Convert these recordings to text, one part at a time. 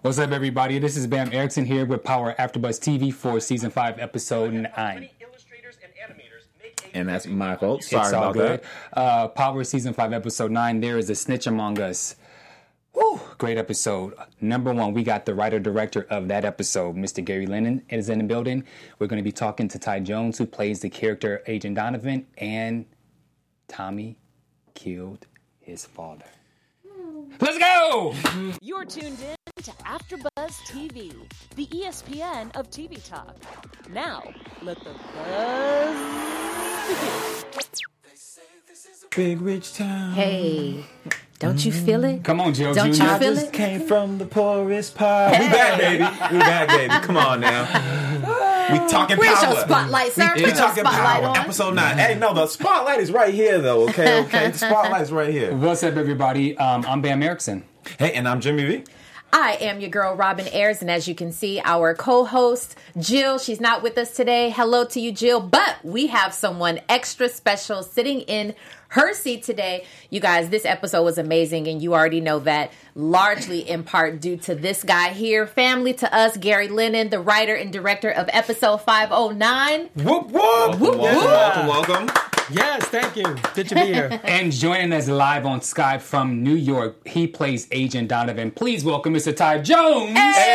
What's up, everybody? This is Bam Erickson here with Power AfterBuzz TV for Season 5, Episode 9. And that's my fault. Sorry about that. Power Season 5, Episode 9, There is a Snitch Among Us. Woo! Great episode. Number 1, we got the writer-director of that episode, Mr. Gary Lennon, is in the building. We're going to be talking to Ty Jones, who plays the character Agent Donovan, and Tommy killed his father. Let's go! You're tuned in to AfterBuzz TV, the ESPN of TV talk. Now, let the buzz begin. Big Rich Town. Hey, don't you feel it? Come on, Joe Don't Jr. you I feel just it? came from the poorest part. We back, baby. We back, baby. Come on now. We talking Where's power. your spotlight, sir? We Put your talking spotlight power. on. Episode 9. Hey, no, the spotlight is right here, though. Okay. The spotlight's right here. What's up, everybody? I'm Bam Erickson. Hey, and I'm Jimmy V. I am your girl, Robin Ayers, and as you can see, our co-host, Jill, she's not with us today. Hello to you, Jill, but we have someone extra special sitting in her seat today. You guys, this episode was amazing, and you already know that, largely in part due to this guy here. Family to us, Gary Lennon, the writer and director of episode 509. Whoop, whoop. Welcome. Yes, thank you. Good to be here. And joining us live on Skype from New York, he plays Agent Donovan. Please welcome Mr. Ty Jones.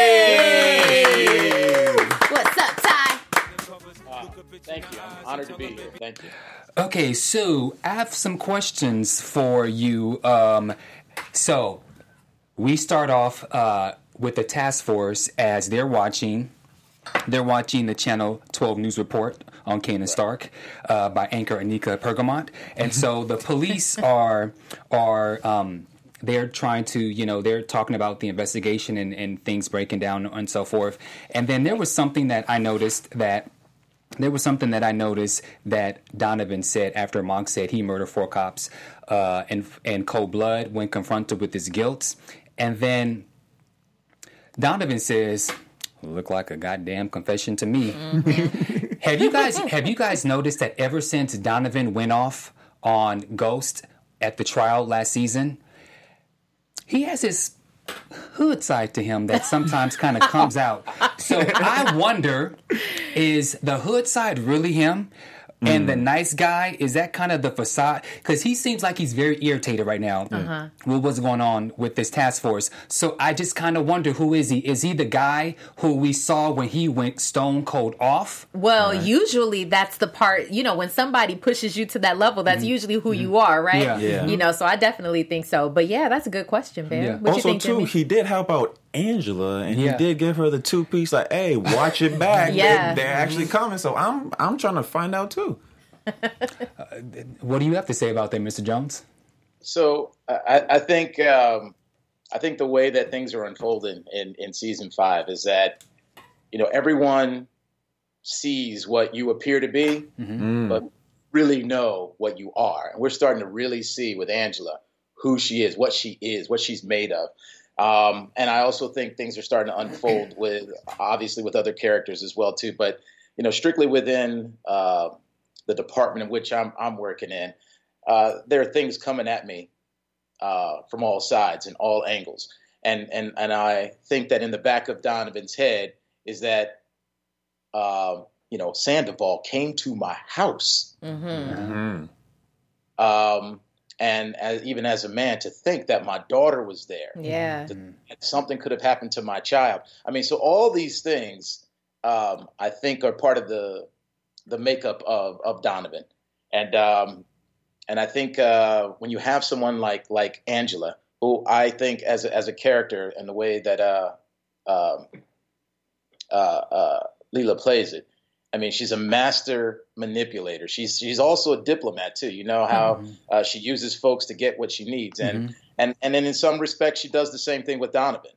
Hey! What's up, Ty? Thank you. I'm honored to be here. Thank you. Okay, so I have some questions for you. So we start off with the task force as they're watching the Channel 12 News Report on Kanan Stark by anchor Anika Pergamont. And so the police are they're trying to, they're talking about the investigation and things breaking down and so forth. And then there was something that I noticed that Donovan said after Monk said he murdered 4 cops in cold blood when confronted with his guilt. And then Donovan says, "Look like a goddamn confession to me." Mm-hmm. Have you guys noticed that ever since Donovan went off on Ghost at the trial last season, he has his hood side to him that sometimes kind of comes out. So I wonder, is the hood side really him? And the nice guy, is that kind of the facade? Because he seems like he's very irritated right now with what's going on with this task force. So I just kind of wonder, who is he? Is he the guy who we saw when he went stone cold off? Well, usually that's the part, when somebody pushes you to that level, that's usually who you are, right? Yeah. So I definitely think so. But yeah, that's a good question, Ben. Yeah. What Also, you think, too, Jimmy? he did help out Angela, and he did give her the 2-piece, like, hey, watch it back. Yeah. They're actually coming. So I'm trying to find out, too. What do you have to say about that, Mr. Jones? So I think the way that things are unfolding in season 5 is that everyone sees what you appear to be, but really know what you are. And we're starting to really see with Angela who she is, what she's made of. And I also think things are starting to unfold with other characters as well too. But strictly within the department in which I'm working in, there are things coming at me from all sides and all angles. And I think that in the back of Donovan's head is that, Sandoval came to my house. And even as a man, to think that my daughter was there. Yeah. That something could have happened to my child. I mean, so all these things, I think, are part of the makeup of Donovan. And I think when you have someone like Angela, who I think as a character and the way that Leela plays it, I mean, she's a master manipulator. She's also a diplomat too. You know how she uses folks to get what she needs, and then in some respects she does the same thing with Donovan.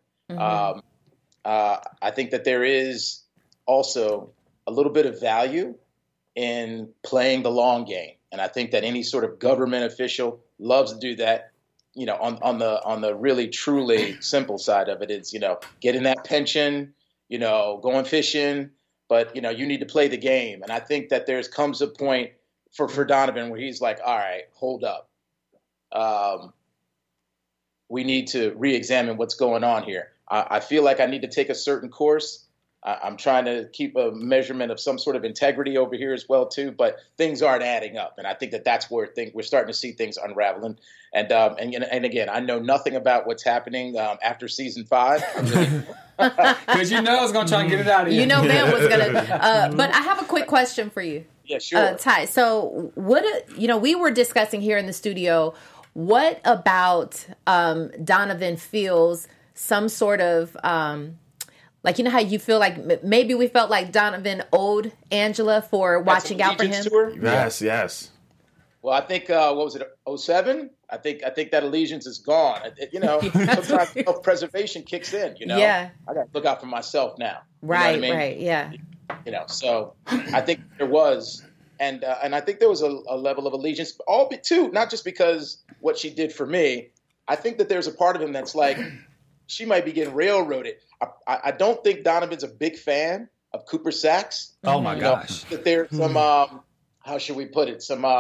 I think that there is also a little bit of value in playing the long game, and I think that any sort of government official loves to do that. On the really truly simple side of it, it's getting that pension, going fishing. But, you need to play the game. And I think that comes a point for Donovan where he's like, all right, hold up. We need to re-examine what's going on here. I feel like I need to take a certain course. I'm trying to keep a measurement of some sort of integrity over here as well too, but things aren't adding up, and I think that's where we're starting to see things unraveling. And again, I know nothing about what's happening after season 5. Because you know I was gonna try and get it out of you. You know, Ben was gonna. But I have a quick question for you. Yeah, sure. Ty. So, we were discussing here in the studio. What about Donovan feels some sort of like, you know how you feel like maybe we felt like Donovan owed Angela for watching out for him? Yes. Well, I think, what was it, 07? I think that allegiance is gone. Sometimes self-preservation kicks in, Yeah. I got to look out for myself now. Right, you know what I mean? right, yeah. So I think there was, and I think there was a level of allegiance, not just because what she did for me. I think that there's a part of him that's like, she might be getting railroaded. I don't think Donovan's a big fan of Cooper Saxe. Oh my gosh! That there's some how should we put it? Some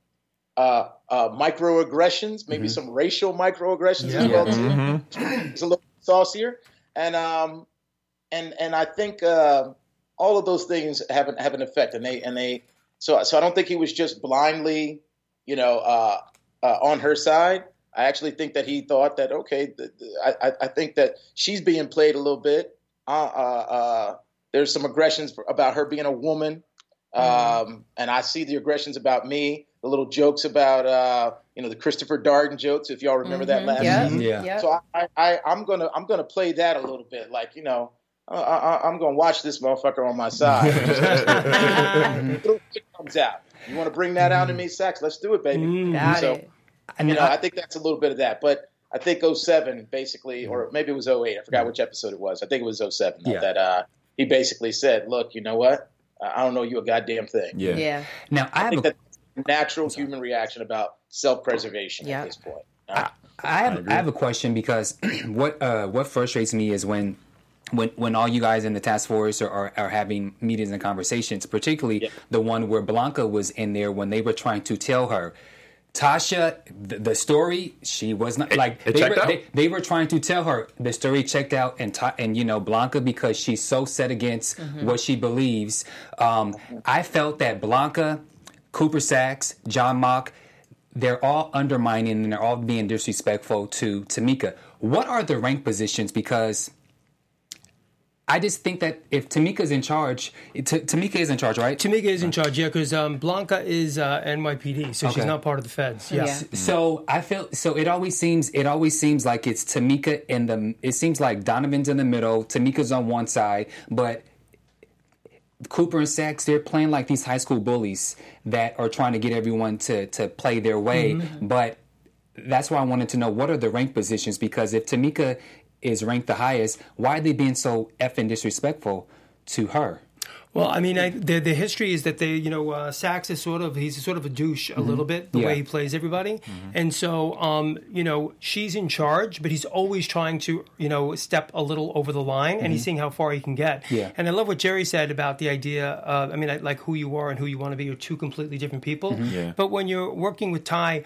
microaggressions, maybe some racial microaggressions as well too. It's a little saucier, and I think all of those things have an effect, and they. So I don't think he was just blindly, on her side. I actually think that he thought that, okay, I think that she's being played a little bit. There's some aggressions about her being a woman. And I see the aggressions about me, the little jokes about, the Christopher Darden jokes, if y'all remember that last season. Yeah. So I'm gonna play that a little bit. Like, I'm going to watch this motherfucker on my side. Little shit comes out. You want to bring that out in me, Saxe? Let's do it, baby. Got it. I think that's a little bit of that. But I think 07 basically, or maybe it was 08. I forgot which episode it was. I think it was 07. Yeah. That he basically said, look, you know what? I don't know you a goddamn thing. Yeah. Now, I think that's a natural human reaction about self-preservation at this point. I have a question, because what frustrates me is when all you guys in the task force are having meetings and conversations, particularly the one where Blanca was in there when they were trying to tell her, Tasha, the story, she was not like they were trying to tell her the story checked out, and Blanca, because she's so set against what she believes. I felt that Blanca, Cooper Saxe, John Mock, they're all undermining and they're all being disrespectful to Tamika. What are the rank positions? Because I just think that if Tamika's in charge, Tamika is in charge, right? Tamika is in charge, yeah, because Blanca is NYPD, so she's not part of the feds. Yeah. So I feel it always seems like it's Tamika it seems like Donovan's in the middle, Tamika's on one side, but Cooper and Saxe, they're playing like these high school bullies that are trying to get everyone to play their way. But that's why I wanted to know, what are the rank positions? Because if Tamika is ranked the highest, why are they being so effing disrespectful to her? Well, I mean, the history is that Saxe is he's sort of a douche a little bit, the way he plays everybody. And so, she's in charge, but he's always trying to, step a little over the line, and he's seeing how far he can get. Yeah. And I love what Jerry said about the idea of, like who you are and who you want to be are two completely different people. Yeah. But when you're working with Ty,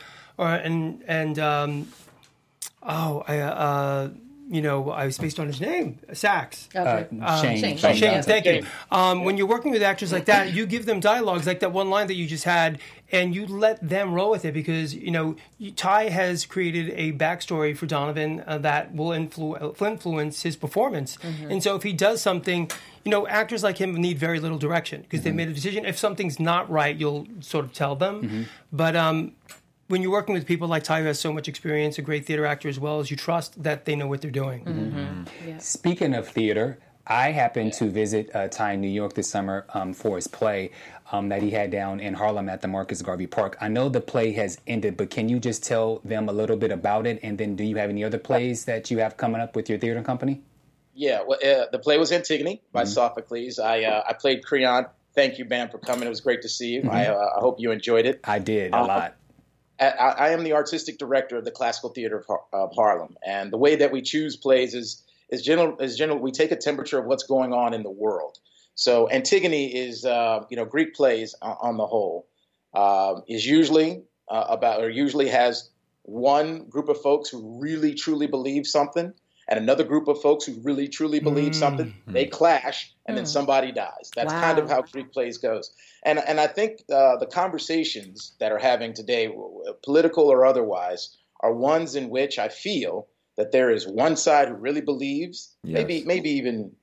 I was based on his name, Saxe. Okay. Shane. Thank you. When you're working with actors like that, you give them dialogues like that one line that you just had, and you let them roll with it, because Ty has created a backstory for Donovan that will influence his performance. And so if he does something, actors like him need very little direction, because they've made a decision. If something's not right, you'll sort of tell them. But when you're working with people like Ty, who has so much experience, a great theater actor as well, as you trust that they know what they're doing. Speaking of theater, I happened to visit Ty in New York this summer for his play that he had down in Harlem at the Marcus Garvey Park. I know the play has ended, but can you just tell them a little bit about it? And then do you have any other plays that you have coming up with your theater company? Yeah, well, the play was Antigone by Sophocles. I played Creon. Thank you, Bam, for coming. It was great to see you. I hope you enjoyed it. I did, a lot. I am the artistic director of the Classical Theater of Harlem, and the way that we choose plays is general. We take a temperature of what's going on in the world. So Antigone is, Greek plays on the whole is usually usually has one group of folks who really truly believe something, and another group of folks who really truly believe something. They clash, and then somebody dies. That's kind of how Greek plays goes. And I think the conversations that are having today, political or otherwise, are ones in which I feel that there is one side who really believes, maybe even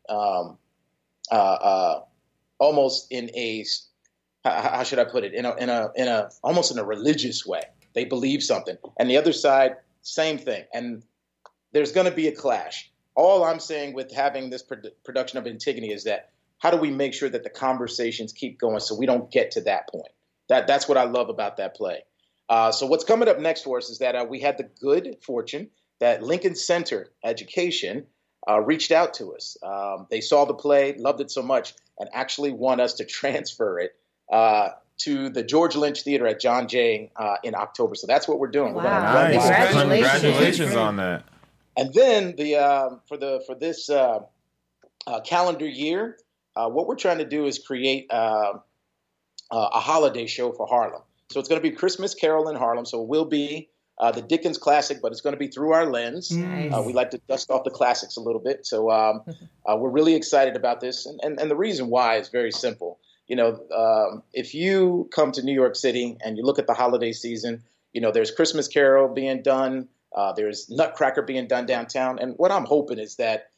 almost in a, how should I put it, in a almost in a religious way. They believe something, and the other side, same thing. And there's going to be a clash. All I'm saying with having this production of Antigone is that how do we make sure that the conversations keep going so we don't get to that point? That's what I love about that play. So what's coming up next for us is that we had the good fortune that Lincoln Center Education reached out to us. They saw the play, loved it so much, and actually want us to transfer it to the George Lynch Theater at John Jay in October. So that's what we're doing. Wow. We're gonna Nice. Congratulations On that. And then for this calendar year, what we're trying to do is create a holiday show for Harlem. So it's going to be Christmas Carol in Harlem. So it will be the Dickens classic, but it's going to be through our lens. Nice. We like to dust off the classics a little bit. So we're really excited about this. And the reason why is very simple. You know, if you come to New York City and you look at the holiday season, you know, there's Christmas Carol being done. There's Nutcracker being done downtown. And what I'm hoping is that,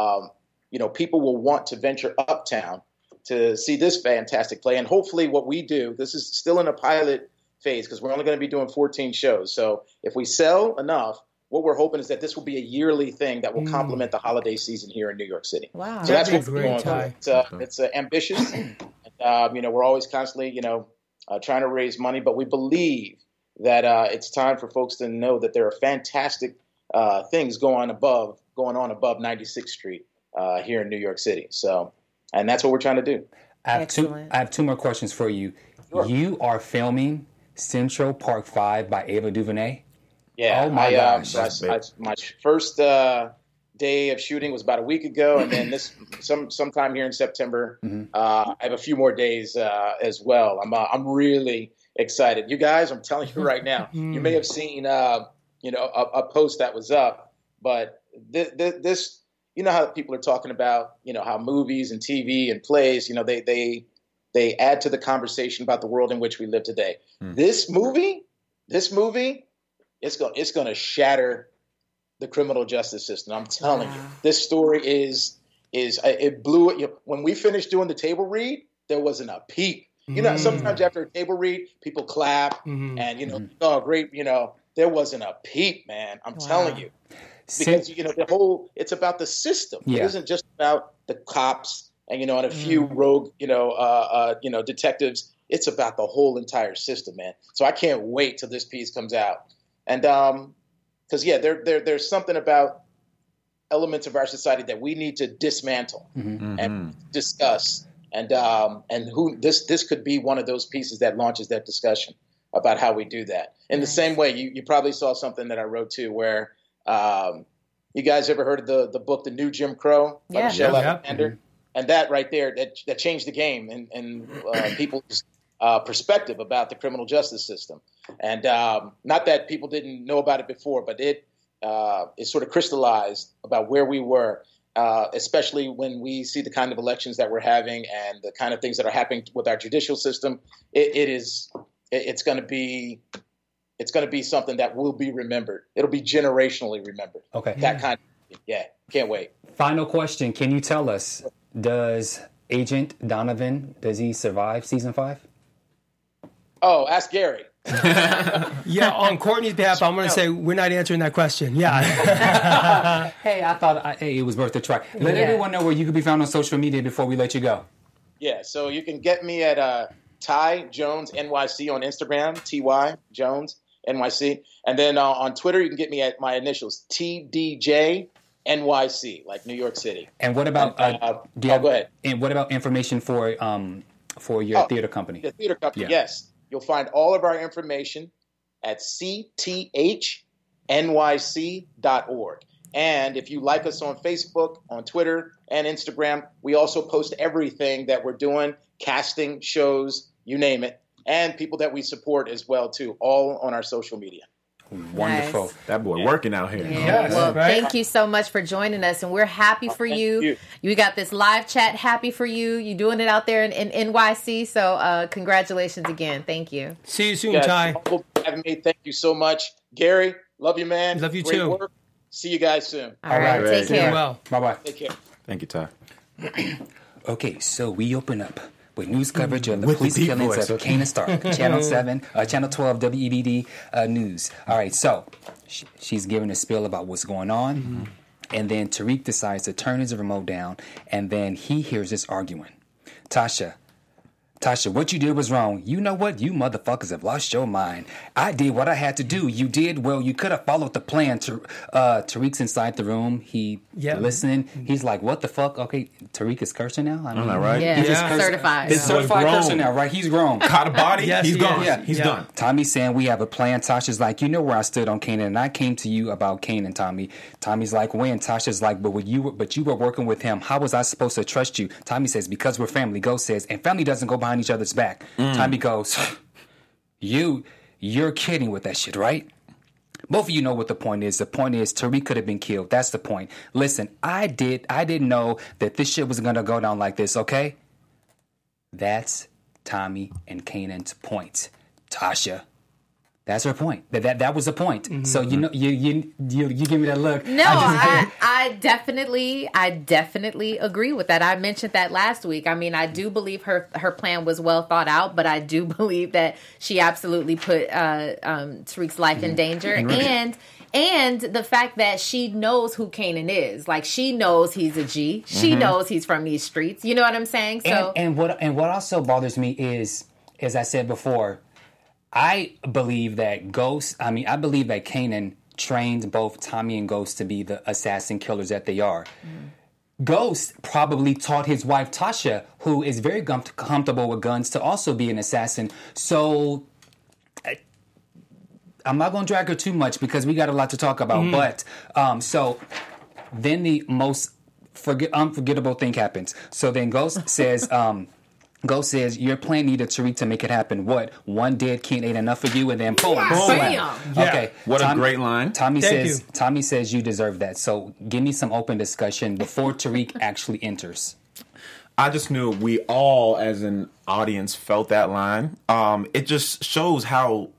you know, people will want to venture uptown to see this fantastic play. And hopefully what we do, this is still in a pilot phase because we're only going to be doing 14 shows. So if we sell enough, what we're hoping is that this will be a yearly thing that will complement the holiday season here in New York City. Wow. So that's That'd what be we're great, going Ty. for. It's ambitious. And, you know, we're always constantly, you know, trying to raise money, but we believe that it's time for folks to know that there are fantastic things going on above 96th Street here in New York City. So, and that's what we're trying to do. I Excellent. have two more questions for you. Sure. You are filming Central Park 5 by Ava DuVernay. Yeah. Oh my gosh. My first day of shooting was about a week ago, and then sometime here in September, I have a few more days as well. I'm really excited. You guys, I'm telling you right now, you may have seen you know, a post that was up, but this, you know how people are talking about, you know, how movies and TV and plays, you know, they add to the conversation about the world in which we live today. This movie, it's going to shatter the criminal justice system. I'm telling you, this story it blew it. You know, when we finished doing the table read, there wasn't a peep. You know, sometimes after a table read, people clap and, you know, oh, great. You know, there wasn't a peep, man. I'm telling you. Because, you know, it's about the system. Yeah. It isn't just about the cops and, you know, and a few rogue, you know, detectives. It's about the whole entire system, man. So I can't wait till this piece comes out. And because, yeah, there's something about elements of our society that we need to dismantle and discuss. And who this could be one of those pieces that launches that discussion about how we do that. In the same way, you probably saw something that I wrote too, where you guys ever heard of the book, The New Jim Crow by Michelle Alexander? And that right there, that changed the game and people's perspective about the criminal justice system. And not that people didn't know about it before, but it sort of crystallized about where we were, especially when we see the kind of elections that we're having and the kind of things that are happening with our judicial system. It's going to be something that will be remembered. It'll be generationally remembered. Okay. That kind of, yeah, can't wait. Final question. Can you tell us, does Agent Donovan, does he survive season 5? Oh, ask Gary. Yeah, on Courtney's behalf, I'm going to say we're not answering that question. Yeah. Hey, I thought it was worth a try. Let everyone know where you can be found on social media before we let you go. Yeah, so you can get me at Ty Jones NYC on Instagram, TY Jones NYC. And then on Twitter, you can get me at my initials, TDJ NYC, like New York City. And what about go ahead. And what about information for your theater company? The theater company, Yeah. yes. You'll find all of our information at cthnyc.org. And if you like us on Facebook, on Twitter, and Instagram, we also post everything that we're doing, casting, shows, you name it, and people that we support as well, too, all on our social media. Wonderful. Nice. That boy working out here. Yeah. Yes, Well, right? thank you so much for joining us, and we're happy for you. You got this live chat happy for you. You're doing it out there in NYC, so congratulations again. Thank you. See you soon, Yes, Ty. for having me. Thank you so much. Gary, love you, man. Love you Great too. work. See you guys soon. All right, right. take See you care. Well, Bye-bye. Take care. Thank you, Ty. Okay, so we open up with news coverage of the With the police deep killings voice, of okay. Kanan Stark, Channel 12 WEBD News. All right, so she's giving a spiel about what's going on, and then Tariq decides to turn his remote down, and then he hears this arguing. Tasha, what you did was wrong. You know what? You motherfuckers have lost your mind. I did what I had to do. You did well. You could have followed the plan. Tariq's inside the room. He listening. He's like, what the fuck? Okay, Tariq is cursing now? I I know, right? Yeah, He just cursed. certified. It's certified grown. cursing now, right? He's grown. Caught a body. Yes, he's he gone. is. Yeah. He's Yeah. done. Tommy's saying we have a plan. Tasha's like, you know where I stood on Kanan, and I came to you about Kanan, Tommy. Tommy's like, when? Tasha's like, but you were working with him. How was I supposed to trust you? Tommy says, because we're family. Ghost says, and family doesn't go behind each other's back. Tommy goes, you're kidding with that shit, right? Both of you know what the point is. The point is Tariq could have been killed. That's the point. Listen, I didn't know that this shit was gonna go down like this, okay? That's Tommy and Kanan's point. Tasha. That's her point. That was the point. So you know you give me that look. No, I definitely agree with that. I mentioned that last week. I mean, I do believe her plan was well thought out, but I do believe that she absolutely put Tariq's life in danger, and the fact that she knows who Kanan is. Like, she knows he's a G. She knows he's from these streets. You know what I'm saying? So And what also bothers me is, as I said before, I believe that Kanan trained both Tommy and Ghost to be the assassin killers that they are. Ghost probably taught his wife Tasha, who is very comfortable with guns, to also be an assassin. So I'm not going to drag her too much because we got a lot to talk about. But so then the most unforgettable thing happens. So then Ghost says, your plan needed Tariq to make it happen. What? One dead kid ain't enough for you, and then boom, Bam! slam. Okay, What a great line. Tommy Thank says you deserve that. So give me some open discussion before Tariq actually enters. I just knew we all, as an audience, felt that line. It just shows how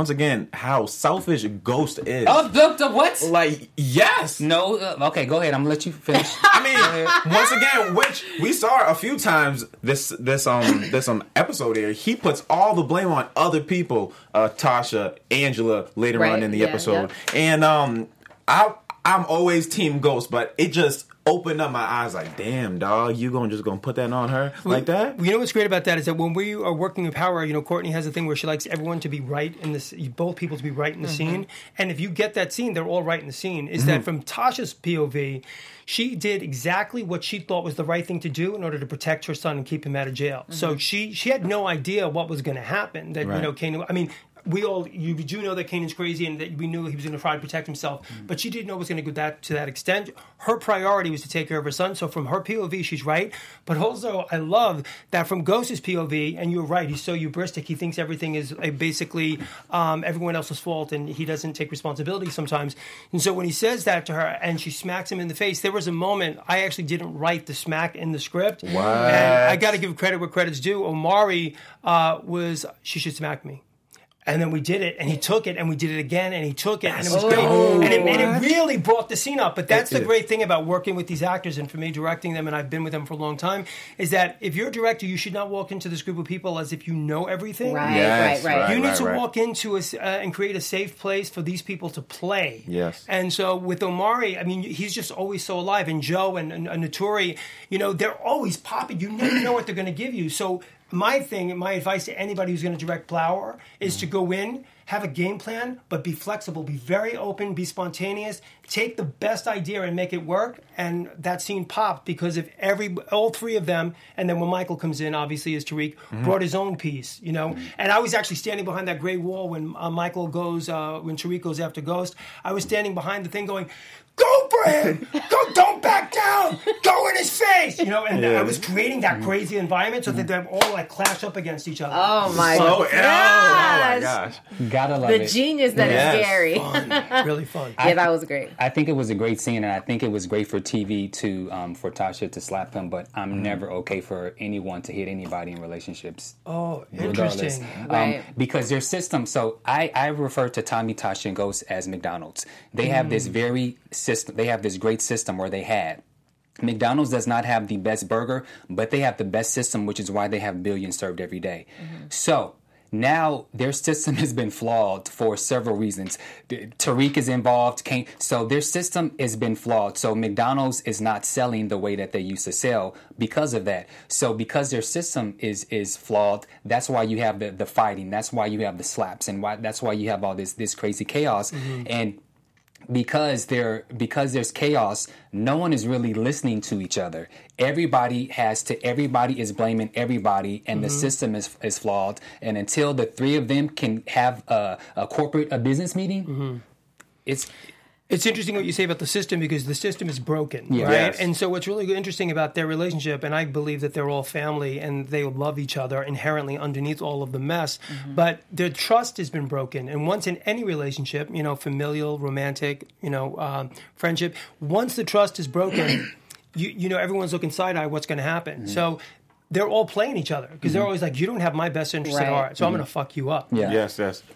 selfish Ghost is. The what? Like, yes. No. Okay, go ahead. I'm gonna let you finish. I mean, once again, which we saw a few times this episode here, he puts all the blame on other people, Tasha, Angela, later on in the episode. And I'm always team Ghost, but it just opened up my eyes like, damn, dog, you just gonna put that on her like that? You know what's great about that is that when we are working in power, Courtney has a thing where she likes everyone to be right in this, both people to be right in the scene. And if you get that scene, they're all right in the scene. Is that from Tasha's POV, she did exactly what she thought was the right thing to do in order to protect her son and keep him out of jail. So she had no idea what was going to happen. That Kanan, I mean, you do know that Kanan's crazy and that we knew he was going to try to protect himself, but she didn't know it was going to go to that extent. Her priority was to take care of her son, so from her POV, she's right. But also, I love that from Ghost's POV, and you're right, he's so hubristic, he thinks everything is basically everyone else's fault, and he doesn't take responsibility sometimes. And so when he says that to her, and she smacks him in the face, there was a moment, I actually didn't write the smack in the script. What? And I got to give credit where credit's due. Omari she should smack me. And then we did it, and he took it, and we did it again, and he took it, and it was great. And it really brought the scene up. But that's the great thing about working with these actors, and for me, directing them, and I've been with them for a long time, is that if you're a director, you should not walk into this group of people as if you know everything. Right. You need to walk into and create a safe place for these people to play. Yes. And so with Omari, I mean, he's just always so alive. And Joe and Naturi, they're always popping. You never know what they're going to give you. So my advice to anybody who's going to direct Plower is to go in, have a game plan, but be flexible, be very open, be spontaneous, take the best idea and make it work. And that scene popped because if all three of them, and then when Michael comes in, obviously as Tariq, brought his own piece, And I was actually standing behind that gray wall when Michael goes, when Tariq goes after Ghost. I was standing behind the thing going, go for him! Go! Don't back down! Go in his face! face, and I was creating that crazy environment so that they're all like clash up against each other. Oh my gosh. Gotta love the it. genius that is Gary. Fun. Really fun. Yeah, that was great. I think it was a great scene, and I think it was great for TV to for Tasha to slap him. But I'm never okay for anyone to hit anybody in relationships. Oh, regardless. interesting. Right. Because their system. So I refer to Tommy, Tasha, and Ghost as McDonald's. They have this very system. They have this great system where they had. McDonald's does not have the best burger, but they have the best system, which is why they have billions served every day. So now their system has been flawed for several reasons. Tariq is involved. So their system has been flawed. So McDonald's is not selling the way that they used to sell because of that. So because their system is flawed, that's why you have the fighting. That's why you have the slaps, and that's why you have all this crazy chaos. And because there's chaos, no one is really listening to each other. Everybody is blaming everybody, and the system is flawed. And until the three of them can have a business meeting, It's interesting what you say about the system because the system is broken, right? Yes. And so what's really interesting about their relationship, and I believe that they're all family and they love each other inherently underneath all of the mess, but their trust has been broken. And once in any relationship, familial, romantic, friendship, once the trust is broken, everyone's looking side-eye what's going to happen. So they're all playing each other because they're always like, you don't have my best interest at heart, so I'm going to fuck you up. Yeah. Yes.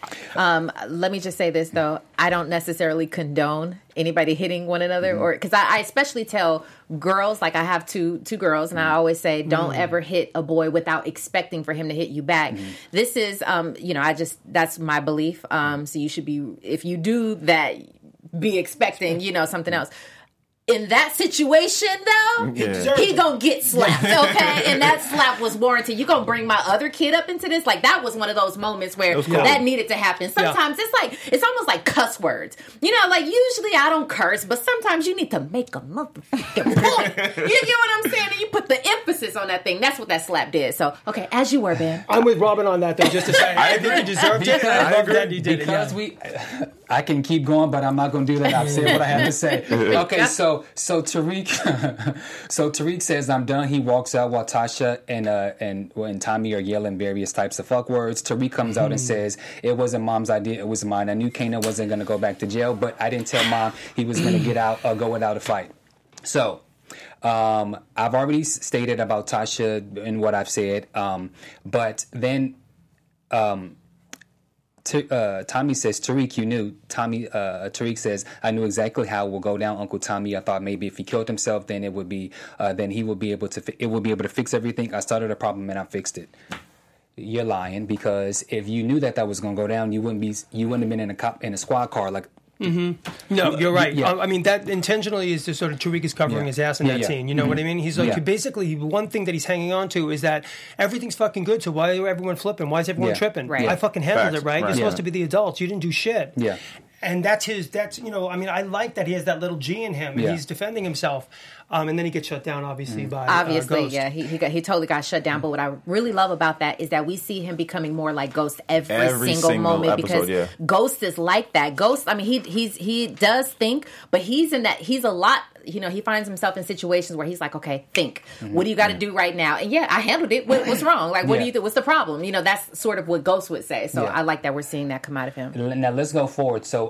Let me just say this though: I don't necessarily condone anybody hitting one another, or because I especially tell girls, like I have two girls, and I always say, don't ever hit a boy without expecting for him to hit you back. This is, that's my belief. So you should be, if you do that, be expecting, something else. In that situation, though, he gonna get slapped, okay? And that slap was warranted. You gonna bring my other kid up into this? Like, that was one of those moments where that needed to happen. Sometimes it's almost like cuss words. Like, usually I don't curse, but sometimes you need to make a motherfucking point. You get what I'm saying? And you put the emphasis on that thing. That's what that slap did. So, okay, as you were, Ben. I'm with Robin on that, though, just to say, I think you deserved it. I love that you did because it. I can keep going, but I'm not going to do that. I've said what I have to say. Okay, so Tariq, Tariq says, "I'm done." He walks out while Tasha and Tommy are yelling various types of fuck words. Tariq comes out and says, "It wasn't Mom's idea. It was mine. I knew Kana wasn't going to go back to jail, but I didn't tell Mom he was going to go without a fight." So. I've already stated about Tasha and what I've said, but then Tommy says, "Tariq, you knew." Tariq says, "I knew exactly how it will go down, Uncle Tommy. I thought maybe if he killed himself, then it would be, then he would be able to, it would be able to fix everything. I started a problem and I fixed it." You're lying, because if you knew that was going to go down, you wouldn't have been in a squad car like. No, you're right. Yeah. I mean, that intentionally is just sort of Tariq is covering his ass in that scene. You know what I mean? He's like, basically, one thing that he's hanging on to is that everything's fucking good, so why is everyone flipping? Why is everyone tripping? Right. I fucking handled Facts. it, right? You're supposed to be the adults. You didn't do shit. Yeah. And I like that he has that little G in him, and he's defending himself. And then he gets shut down, obviously, by Ghost. He totally got shut down. But what I really love about that is that we see him becoming more like Ghost every single moment episode, because Ghost is like that. Ghost, I mean, he does think, but he's a lot. He finds himself in situations where he's like, okay, think. What do you got to do right now? And I handled it. What's wrong? Like, what do you think? What's the problem? That's sort of what Ghost would say. So I like that we're seeing that come out of him. Now let's go forward. So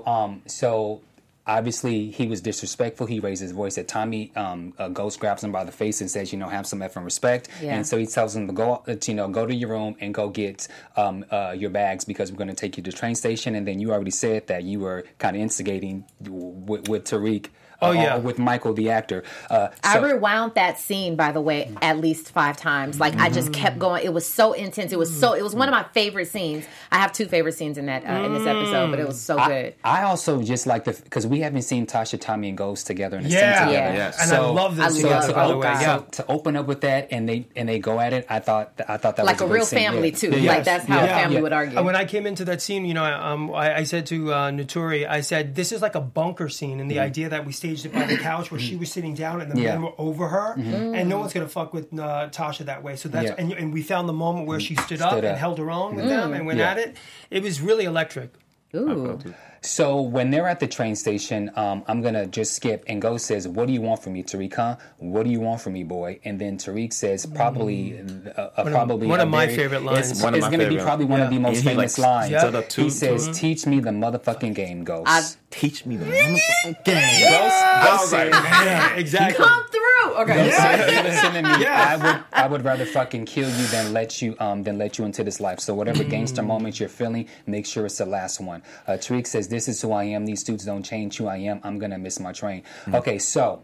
obviously he was disrespectful. He raised his voice at Tommy. Ghost grabs him by the face and says, have some effing respect. Yeah. And so he tells him to go to your room and go get your bags, because we're going to take you to the train station. And then you already said that you were kind of instigating with Tariq. With Michael, the actor. I rewound that scene, by the way, at least 5 times. Like, I just kept going. It was so intense. It was one of my favorite scenes. I have 2 favorite scenes in that in this episode, but it was so good. I also just like because we haven't seen Tasha, Tommy, and Ghost together in a scene together. Yeah. And I love this together, by the way. So to open up with that and they go at it, I thought that was like a real scene. family too. Like, that's how a family would argue. When I came into that scene, I said to Naturi, I said, this is like a bunker scene, and the idea that we staged it by the couch where she was sitting down and the men were over her, and no one's gonna fuck with Tasha that way. So that's and we found the moment where she stood up and held her own with them and went at it. It was really electric. Ooh. So when they're at the train station, I'm going to just skip, and Ghost says, "What do you want from me, Tariq, huh? What do you want from me, boy?" And then Tariq says, probably one of my favorite lines. It's going to be probably one of the most famous lines. He says, "Teach me the motherfucking game, Ghost." Teach me the motherfucking game. Ghost says, Yeah, exactly. Come through. Okay. Listen to me. I would rather fucking kill you than let you into this life. So whatever gangster moment you're feeling, make sure it's the last one. Tariq says, "This is who I am. These dudes don't change who I am. I'm gonna miss my train." Okay, so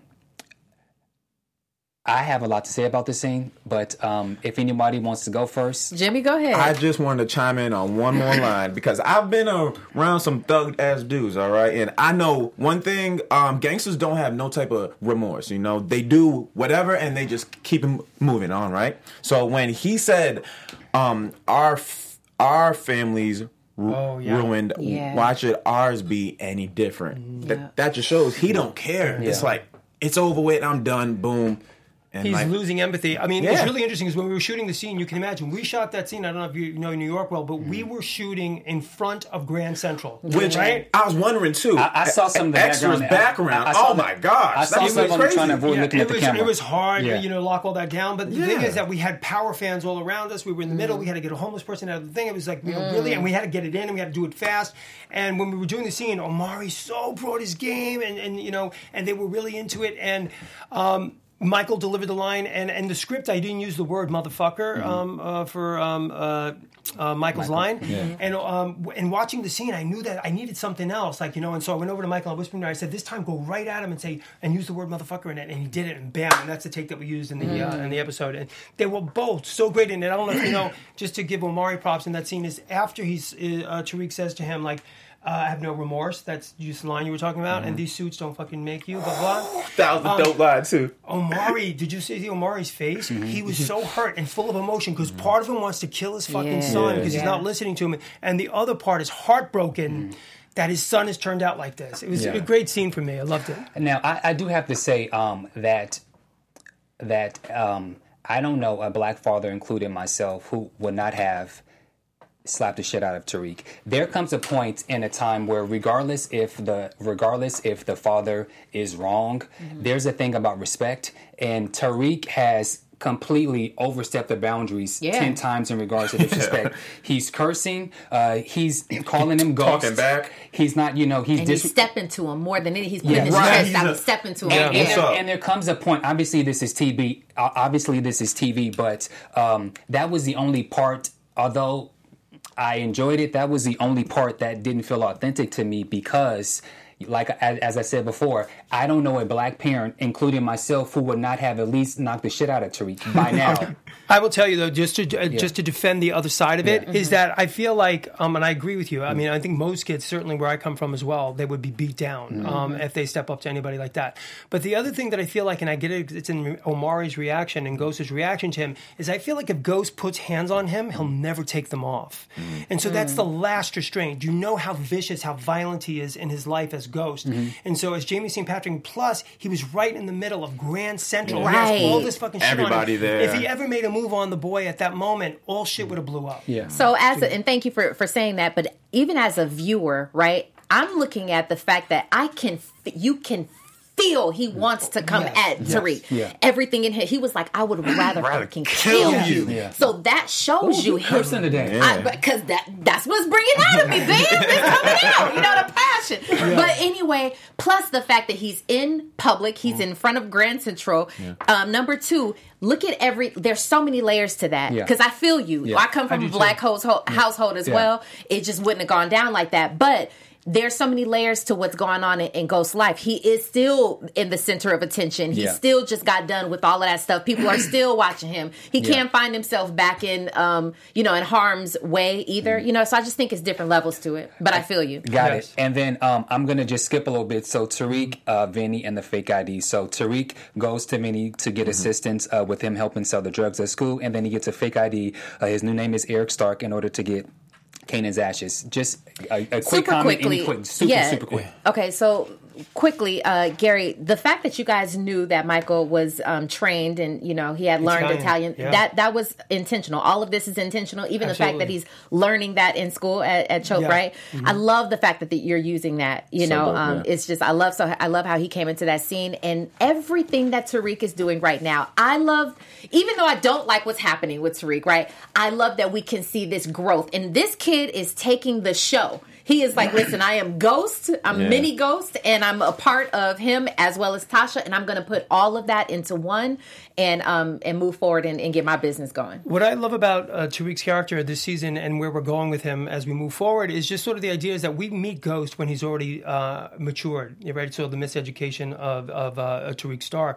I have a lot to say about this scene, but if anybody wants to go first, Jimmy, go ahead. I just wanted to chime in on one more line because I've been around some thug ass dudes, all right, and I know one thing: gangsters don't have no type of remorse. You know, they do whatever and they just keep it moving on, right? So when he said, "Our families." Ruined. Yeah. Why should ours be any different? That just shows he don't care. Yeah. It's like it's over with. I'm done. Boom. And He's like, losing empathy. I mean, it's really interesting because when we were shooting the scene, you can imagine, we shot that scene, I don't know if you know New York well, but we were shooting in front of Grand Central. which right? I was wondering too. I saw some of the extras background. Oh my gosh, I saw some of them trying to avoid looking at the camera. It was hard, Yeah. to lock all that down. But the thing is that we had power fans all around us. We were in the middle. We had to get a homeless person out of the thing. It was like, really, and we had to get it in, and we had to do it fast. And when we were doing the scene, Omari so brought his game, and they were really into it. And Michael delivered the line, and the script, I didn't use the word motherfucker for Michael's line. Yeah. And watching the scene, I knew that I needed something else, and so I went over to Michael, I whispered to him, I said, this time go right at him and use the word motherfucker in it, and he did it, and bam, and that's the take that we used in the episode. And they were both so great in it. I don't know if you know, just to give Omari props in that scene, is after Tariq says to him, like, I have no remorse. That's just the line you were talking about. And these suits don't fucking make you, blah, blah. That was a dope line, too. Omari, did you see Omari's face? He was so hurt and full of emotion because part of him wants to kill his fucking son because he's not listening to him. And the other part is heartbroken that his son has turned out like this. It was a great scene for me. I loved it. Now, I do have to say that I don't know a black father, including myself, who would not have slapped the shit out of Tariq. There comes a point in a time where regardless if the father is wrong, there's a thing about respect, and Tariq has completely overstepped the boundaries 10 times in regards to disrespect. He's cursing, he's calling him ghosts. Talking back. He's not, he's stepping to him more than anything. He's putting his chest out and stepping to him. And there comes a point, obviously this is TV, but that was the only part, although I enjoyed it, that was the only part that didn't feel authentic to me because, like as I said before, I don't know a black parent, including myself, who would not have at least knocked the shit out of Tariq by now. I will tell you though, just to defend the other side of it, is that I feel like, and I agree with you. I mean, I think most kids, certainly where I come from as well, they would be beat down if they step up to anybody like that. But the other thing that I feel like, and I get it, it's in Omari's reaction and Ghost's reaction to him, is I feel like if Ghost puts hands on him, he'll never take them off. And so that's the last restraint. You know how vicious, how violent he is in his life as Ghost. And so as Jamie St. Patrick, plus he was right in the middle of Grand Central. Right. He has all this fucking shit Everybody on him. there. If he ever made a move on the boy at that moment, all shit would have blew up. Yeah. So and thank you for saying that, but even as a viewer, right, I'm looking at the fact that you can feel he wants to come at Tariq. Yeah. Everything in him, he was like, I would rather fucking kill you. Yeah. So that shows you him. Cursing today. Because that's what's bringing out of me, babe. It's coming out. The passion. Yeah. But anyway, plus the fact that he's in public, he's in front of Grand Central. Number two, look at there's so many layers to that. Because I feel you. Yeah. I come from a black household as well. It just wouldn't have gone down like that. But there's so many layers to what's going on in Ghost's life. He is still in the center of attention. He still just got done with all of that stuff. People are still watching him. He can't find himself back in, in harm's way either. So I just think it's different levels to it. But I feel you. Got it. And then I'm going to just skip a little bit. So Tariq, Vinny, and the fake ID. So Tariq goes to Vinny to get assistance with him helping sell the drugs at school. And then he gets a fake ID. His new name is Eric Stark in order to get Kanan's ashes. Just a quick comment. Quickly. Super quick. Okay, so quickly, Gary, the fact that you guys knew that Michael was trained and, you know, he had learned Italian, that was intentional. All of this is intentional. Even the fact that he's learning that in school at Chope, right? Mm-hmm. I love the fact that you're using that, you know, it's just, I love how he came into that scene and everything that Tariq is doing right now. I love, even though I don't like what's happening with Tariq, right? I love that we can see this growth. And this kid is taking the show. He is like, listen, I am Ghost. I'm mini Ghost, and I'm a part of him as well as Tasha, and I'm going to put all of that into one and move forward and get my business going. What I love about Tariq's character this season and where we're going with him as we move forward is just sort of the idea is that we meet Ghost when he's already matured, right? So the miseducation of Tariq Stark.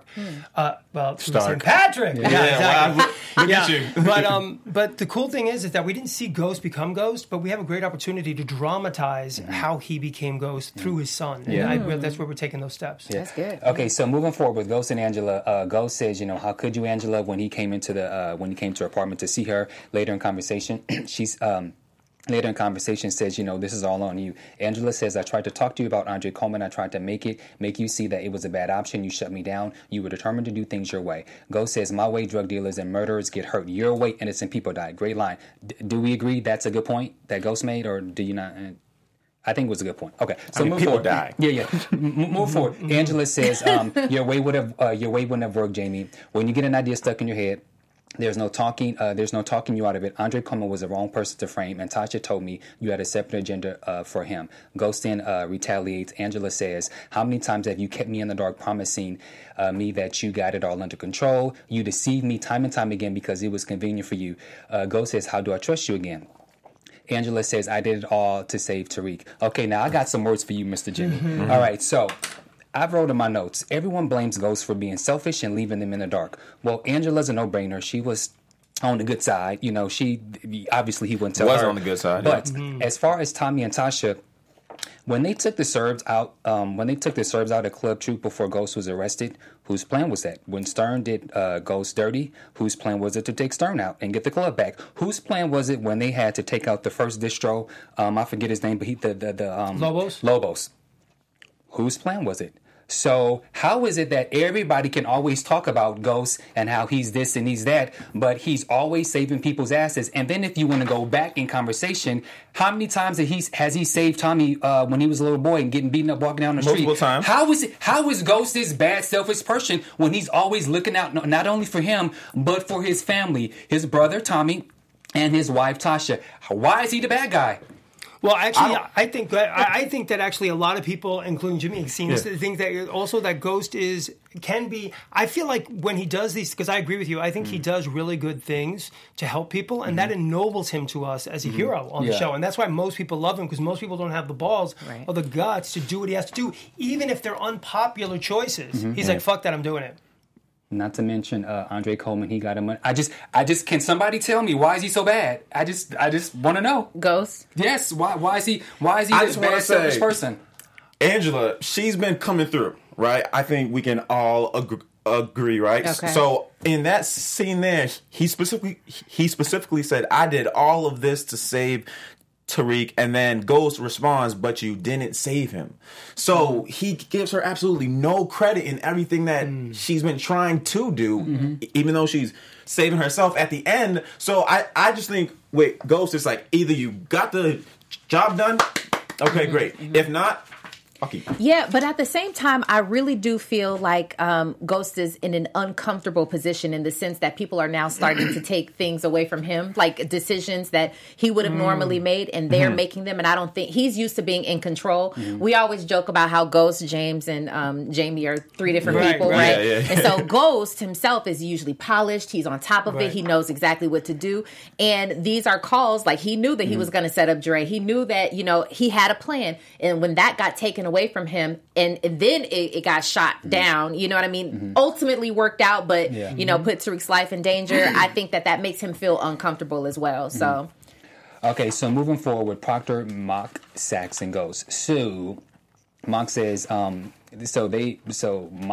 Well, St. Patrick. Exactly. Look at you. But the cool thing is that we didn't see Ghost become Ghost, but we have a great opportunity to dramatize how he became Ghost through his son. And that's where we're taking those steps. That's good. Okay, so moving forward with Ghost and Angela, Ghost says, you know, how could you, Angela, when he came into her apartment to see her later in conversation, later in conversation says, you know, this is all on you. Angela says, I tried to talk to you about Andre Coleman. I tried to make you see that it was a bad option. You shut me down. You were determined to do things your way. Ghost says, my way, drug dealers and murderers get hurt. Your way, innocent people die. Great line. Do we agree that's a good point that Ghost made, or do you not? I think it was a good point. Okay, so move people forward. Die. Yeah. Move forward. Angela says, your way wouldn't have worked, Jamie. When you get an idea stuck in your head, there's no talking you out of it. Andre Coleman was the wrong person to frame, and Tasha told me you had a separate agenda for him. Ghost then retaliates. Angela says, how many times have you kept me in the dark promising me that you got it all under control? You deceived me time and time again because it was convenient for you. Ghost says, how do I trust you again? Angela says, I did it all to save Tariq. Okay, now I got some words for you, Mr. Jimmy. Mm-hmm. All right, so I've wrote in my notes, everyone blames Ghost for being selfish and leaving them in the dark. Well, Angela's a no-brainer. She was on the good side. You know, obviously he wouldn't tell her. Was on the good side. But as far as Tommy and Tasha, when they took the Serbs out at Club Troop before Ghost was arrested, whose plan was that? When Stern did Ghost dirty, whose plan was it to take Stern out and get the club back? Whose plan was it when they had to take out the first distro? I forget his name, but Lobos. Lobos. Whose plan was it? So how is it that everybody can always talk about Ghost and how he's this and he's that, but he's always saving people's asses? And then if you want to go back in conversation, how many times has he saved Tommy when he was a little boy and getting beaten up walking down the street? Multiple times. How is Ghost this bad, selfish person when he's always looking out not only for him, but for his family, his brother Tommy and his wife Tasha? Why is he the bad guy? Well, actually, I think that actually a lot of people, including Jimmy, think that also that Ghost can be. I feel like when he does these, because I agree with you, I think he does really good things to help people, and that ennobles him to us as a hero on the show, and that's why most people love him, because most people don't have the balls or the guts to do what he has to do, even if they're unpopular choices. He's like, "Fuck that, I'm doing it." Not to mention Andre Coleman, he got him. I just can somebody tell me why is he so bad? I just want to know. Ghost? Yes. Why is he this bad, selfish person? Angela, she's been coming through, right? I think we can all agree, right? Okay. So in that scene there, he specifically said, "I did all of this to save Tariq," and then Ghost responds, "But you didn't save him." So he gives her absolutely no credit in everything that she's been trying to do, even though she's saving herself at the end. So I just think with Ghost, it's like either you got the job done, okay, great. If not, fuck you. Yeah, but at the same time, I really do feel like Ghost is in an uncomfortable position in the sense that people are now starting to take things away from him, like decisions that he would have normally made, and they're making them. And I don't think he's used to being in control. We always joke about how Ghost, James, and Jamie are three different people, right? Yeah. And so Ghost himself is usually polished. He's on top of it. He knows exactly what to do. And these are calls, like he knew that he was going to set up Dre. He knew that, he had a plan. And when that got taken away from him, and then it got shot down, you know what I mean? Ultimately worked out, but, put Tariq's life in danger. I think that makes him feel uncomfortable as well. So, okay, so moving forward with Proctor, Mock, Sax, and Ghost. So Mock says, Mock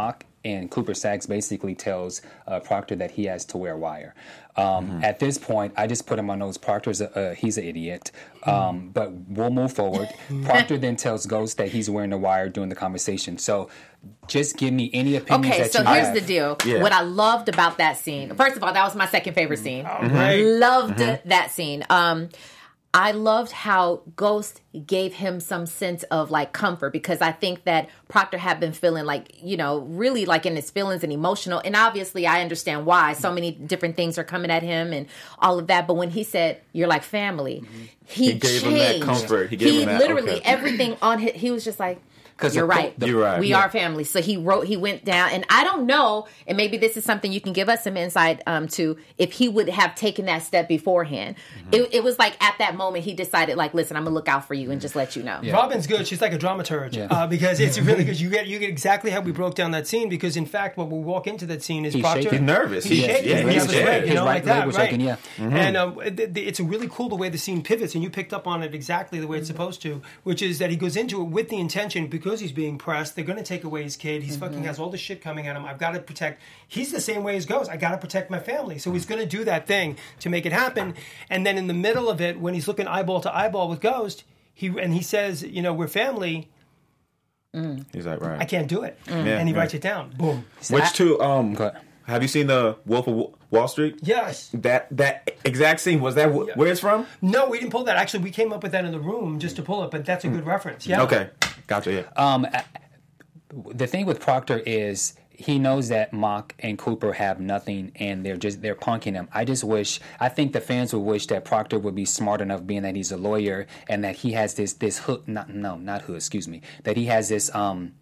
and Cooper Saxe basically tells Proctor that he has to wear wire. At this point, I just put him on those. Proctor's he's an idiot, but we'll move forward. Proctor then tells Ghost that he's wearing the wire during the conversation. So just give me any opinions that you have. Okay, so here's the deal. Yeah. What I loved about that scene, first of all, that was my second favorite scene. Right. Loved that scene. I loved how Ghost gave him some sense of like comfort, because I think that Proctor had been feeling like, really like in his feelings and emotional. And obviously I understand why so many different things are coming at him and all of that. But when he said, "You're like family," he gave changed. him that comfort. He gave him that, literally okay. everything on his, he was just like, You're right. You're right. We are family. So he went down, and I don't know, and maybe this is something you can give us some insight to, if he would have taken that step beforehand. It was like at that moment he decided, like, listen, I'm gonna look out for you and just let you know. Yeah. Robin's good. She's like a dramaturge because it's really good. You get exactly how we broke down that scene, because in fact, when we walk into that scene is Proctor. He's nervous. He's shaking. He's scared. His right leg was shaking. Yeah. And it's really cool the way the scene pivots, and you picked up on it exactly the way it's supposed to, which is that he goes into it with the intention, because he's being pressed. They're going to take away his kid. He's fucking has all this shit coming at him. I've got to protect. He's the same way as Ghost. I got to protect my family. So he's going to do that thing to make it happen. And then in the middle of it, when he's looking eyeball to eyeball with Ghost, he says, we're family. He's like, right. I can't do it. And he writes it down. Boom. Which too? Have you seen the Wolf of Wall Street? Yes. That exact scene, was that where it's from? No, we didn't pull that. Actually, we came up with that in the room just to pull it, but that's a good reference. Yeah. Okay. Gotcha. Yeah. The thing with Proctor is he knows that Mock and Cooper have nothing, and they're punking him. I think the fans would wish that Proctor would be smart enough, being that he's a lawyer, and that he has this hook. That he has this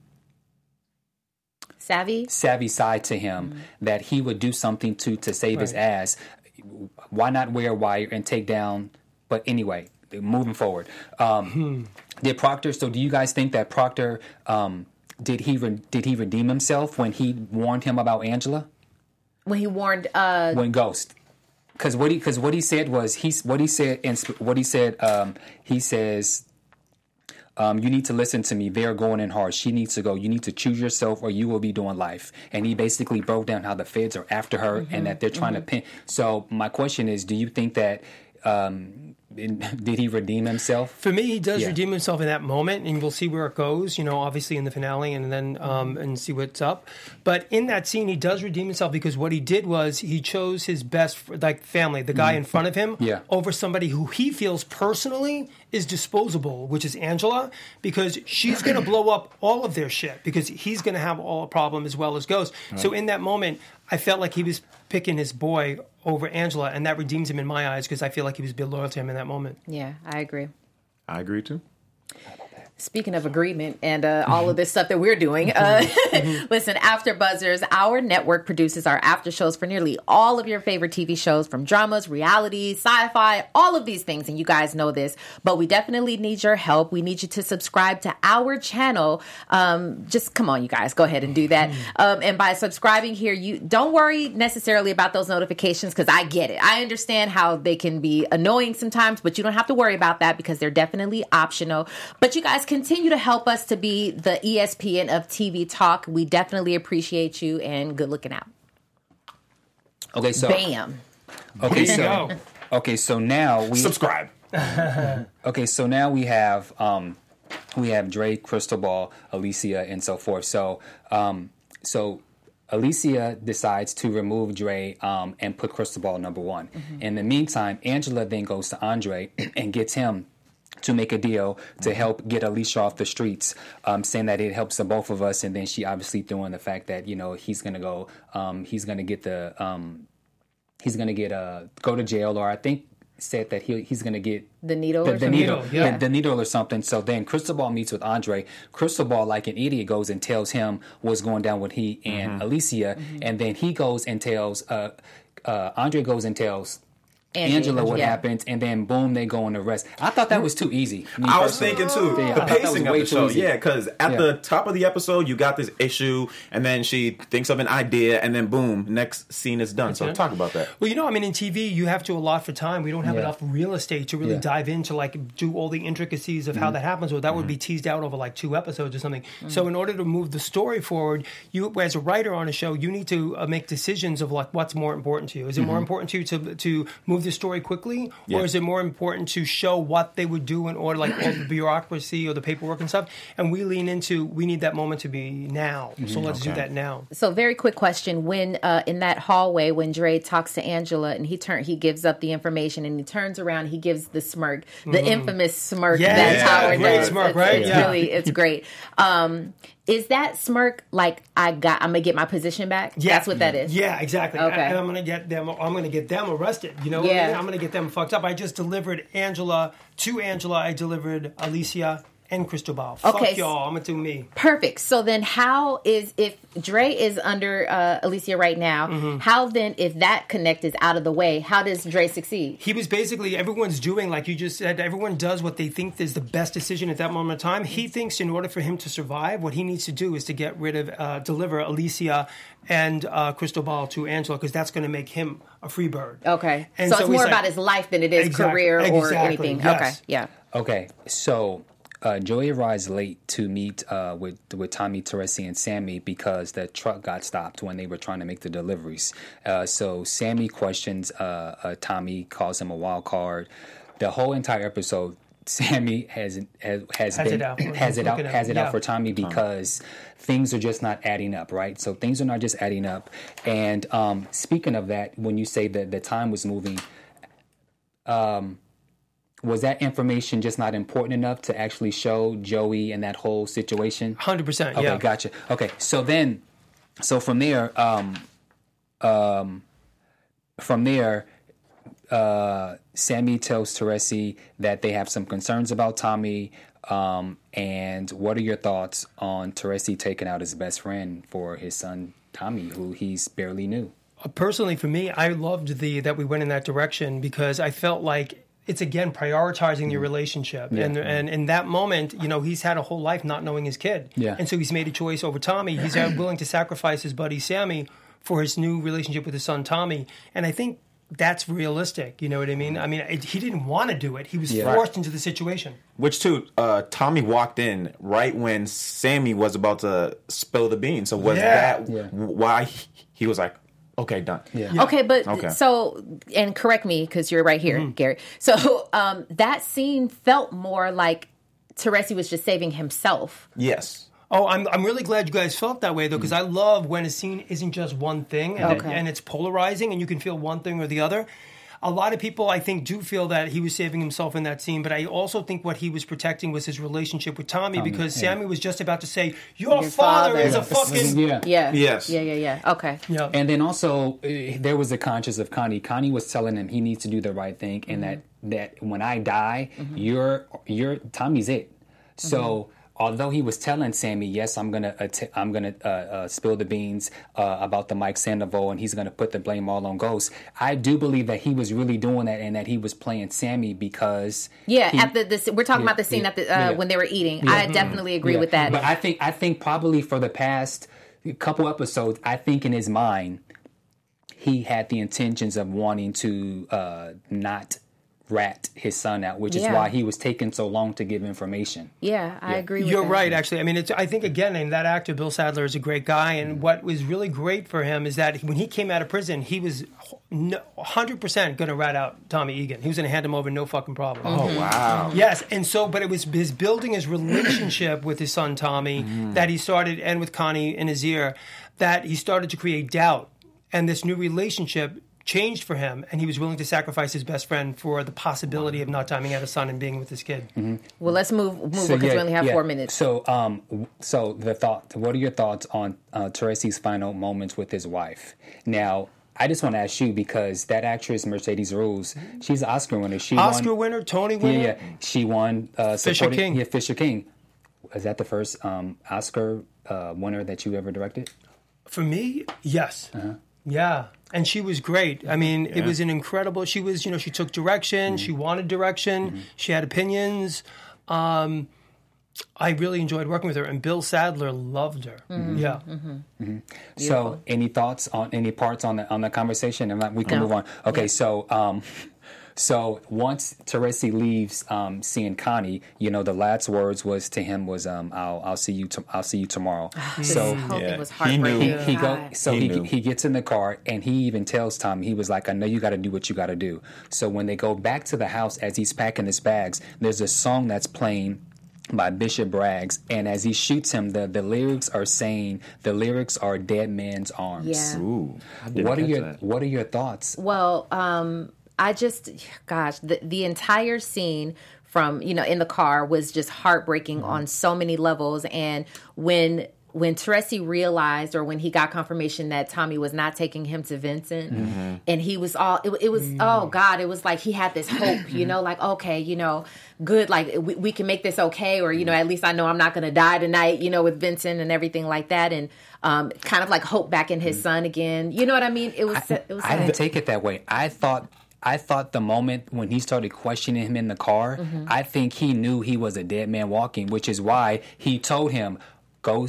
savvy side to him, that he would do something to save his ass. Why not wear wire and take down? But anyway, moving forward, did Proctor? So, do you guys think that Proctor? Did he redeem himself when he warned him about Angela? When he warned when Ghost, because what he said was he says, you need to listen to me. They're going in hard. She needs to go. You need to choose yourself, or you will be doing life. And he basically broke down how the feds are after her and that they're trying to pin. So my question is, do you think that? Did he redeem himself? For me, he does redeem himself in that moment, and we'll see where it goes, obviously in the finale, and then and see what's up. But in that scene, he does redeem himself, because what he did was he chose his best family, the guy in front of him, over somebody who he feels personally is disposable, which is Angela, because she's going to blow up all of their shit, because he's going to have all a problem as well as Ghost. Right. So in that moment, I felt like he was picking his boy over Angela, and that redeems him in my eyes, because I feel like he was being loyal to him in that moment. Yeah, I agree. I agree too. Speaking of agreement and all of this stuff that we're doing, listen, AfterBuzzers, our network produces our after shows for nearly all of your favorite TV shows, from dramas, reality, sci-fi, all of these things, and you guys know this, but we definitely need your help. We need you to subscribe to our channel. Just come on, you guys, go ahead and do that. And by subscribing here, you don't worry necessarily about those notifications, because I get it. I understand how they can be annoying sometimes, but you don't have to worry about that, because they're definitely optional. But you guys continue to help us to be the ESPN of TV talk. We definitely appreciate you, and good looking out. Okay, so bam. Okay, so now we subscribe. Okay, so now we have Dre, Crystal Ball, Alicia, and so forth. So Alicia decides to remove Dre and put Crystal Ball number one. In the meantime, Angela then goes to Andre and gets him to make a deal to help get Alicia off the streets, saying that it helps the both of us. And then she obviously threw in the fact that, he's going to go, he's going to go to jail, or I think said that he's going to get the needle the needle or something. So then Crystal Ball meets with Andre. Crystal Ball, like an idiot, goes and tells him what's going down with he and Alicia. And then he goes and tells, Andre goes and tells Angela what happens, and then boom, they go on the rest. I thought that was too easy. I was thinking too. Yeah, the I thought that pacing was of way the too show, easy. because at the top of the episode, you got this issue, and then she thinks of an idea, and then boom, next scene is done. So talk about that. Well, in TV, you have to allot for time. We don't have enough real estate to really dive into, like, do all the intricacies of how that happens, or that would be teased out over, like, 2 episodes or something. So in order to move the story forward, you, as a writer on a show, you need to make decisions of, like, what's more important to you. Is it more important to you to move the story quickly, or is it more important to show what they would do in order, like all the bureaucracy or the paperwork and stuff? And we lean into, we need that moment to be now. So let's do that now. So very quick question. When in that hallway, when Dre talks to Angela and he gives up the information and he turns around, he gives the smirk, the infamous smirk that Howard great does. smirk, right? It's great. Is that smirk like I'm gonna get my position back? Yeah. That's what that is. Yeah, exactly. Okay. And I'm gonna get them arrested. You know what I mean? I'm gonna get them fucked up. I just delivered Angela. I delivered Alicia and Cristobal. Okay. Fuck y'all. I'm gonna do me. Perfect. So then if Dre is under Alicia right now, how then, if that connect is out of the way, how does Dre succeed? He was basically, everyone's doing, like you just said, everyone does what they think is the best decision at that moment in time. He thinks in order for him to survive, what he needs to do is to get rid of, deliver Alicia and Cristobal to Angela, because that's going to make him a free bird. Okay. And so it's he's more like- about his life than it is career or anything. Yes. Okay. Yeah. Okay, so Joey arrives late to meet with Tommy, Teresi, and Sammy because the truck got stopped when they were trying to make the deliveries. So Sammy questions Tommy, calls him a wild card. The whole entire episode, Sammy has it out for Tommy because things are just not adding up, right? So things are not just adding up. And speaking of that, when you say that the time was moving, was that information just not important enough to actually show Joey and that whole situation? 100%. Okay, yeah. gotcha. Okay, so from there, Sammy tells Teresi that they have some concerns about Tommy. And what are your thoughts on Teresi taking out his best friend for his son Tommy, who he's barely knew? Personally, for me, I loved that we went in that direction because I felt like it's, again, prioritizing your relationship. Yeah. And in that moment, he's had a whole life not knowing his kid. Yeah. And so he's made a choice over Tommy. He's willing to sacrifice his buddy Sammy for his new relationship with his son Tommy. And I think that's realistic. You know what I mean? I mean, he didn't want to do it. He was forced into the situation. Which too, Tommy walked in right when Sammy was about to spill the beans. So was that why he was like, okay, done? Yeah. Okay, but so, and correct me because you're right here, Gary. So that scene felt more like Teresi was just saving himself. Yes. Oh, I'm really glad you guys felt that way, though, because I love when a scene isn't just one thing and it's polarizing and you can feel one thing or the other. A lot of people, I think, do feel that he was saving himself in that scene, but I also think what he was protecting was his relationship with Tommy because Sammy was just about to say, your father is a fucking... Yes. Okay. Yeah. And then also, there was the conscience of Connie. Connie was telling him he needs to do the right thing and that when I die, you're Tommy's it. So... although he was telling Sammy, yes, I'm gonna spill the beans about the Mike Sandoval, and he's gonna put the blame all on Ghost. I do believe that he was really doing that, and that he was playing Sammy because at we're talking about the scene at the when they were eating. I definitely agree with that. But I think probably for the past couple episodes, I think in his mind he had the intentions of wanting to not rat his son out, which is why he was taking so long to give information. Yeah, I agree with You're that. right, actually. I mean, I think, again, and that actor, Bill Sadler, is a great guy, and what was really great for him is that when he came out of prison, he was 100% going to rat out Tommy Egan. He was going to hand him over, no fucking problem. Oh, wow. Yes, and so, but it was his building his relationship with his son Tommy that he started, and with Connie in his ear, that he started to create doubt. And this new relationship changed for him, and he was willing to sacrifice his best friend for the possibility of not timing out his son and being with his kid. Well, let's move because we only have 4 minutes. So, what are your thoughts on Teresi's final moments with his wife? Now, I just want to ask you because that actress Mercedes Ruehl, she's an Oscar winner. Oscar winner, Tony winner. Yeah, she won Fisher King. Yeah, Fisher King. Is that the first Oscar winner that you ever directed? For me, yes. Yeah. And she was great. I mean, it was an incredible. She was, she took direction. She wanted direction. She had opinions. I really enjoyed working with her, and Bill Sadler loved her. Yeah. So, any thoughts on any parts on the conversation? And we can move on. Okay, so once Teresi leaves, seeing Connie, the last words to him was, "I'll see you. I'll see you tomorrow." So It was heartbreaking. He gets in the car and he even tells Tommy, he was like, "I know you got to do what you got to do." So when they go back to the house as he's packing his bags, there's a song that's playing by Bishop Braggs, and as he shoots him, the lyrics are "Dead Man's Arms." Yeah. Ooh, What are your thoughts? Well, the entire scene from, in the car was just heartbreaking on so many levels. And when Teresi realized, or when he got confirmation that Tommy was not taking him to Vincent, and he was it was like he had this hope, like, okay, good, like we can make this okay, or, at least I know I'm not going to die tonight, with Vincent and everything like that. And kind of like hope back in his son again. You know what I mean? It was I didn't take it that way. I thought the moment when he started questioning him in the car, I think he knew he was a dead man walking, which is why he told him, go